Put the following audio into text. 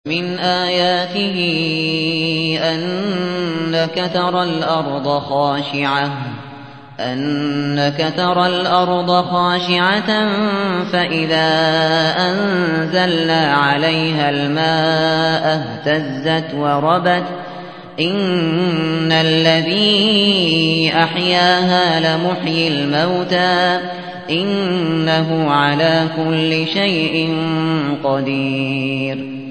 مِنْ آيَاتِهِ أَنَّكَ تَرَى الْأَرْضَ خَاشِعَةً فَإِذَا أَنزَلْنَا عَلَيْهَا الْمَاءَ اهْتَزَّتْ وَرَبَتْ ۚ إِنَّ الَّذِي أَحْيَاهَا لَمُحْيِي الْمَوْتَىٰ ۚ إِنَّهُ عَلَىٰ كُلِّ شَيْءٍ قَدِيرٌ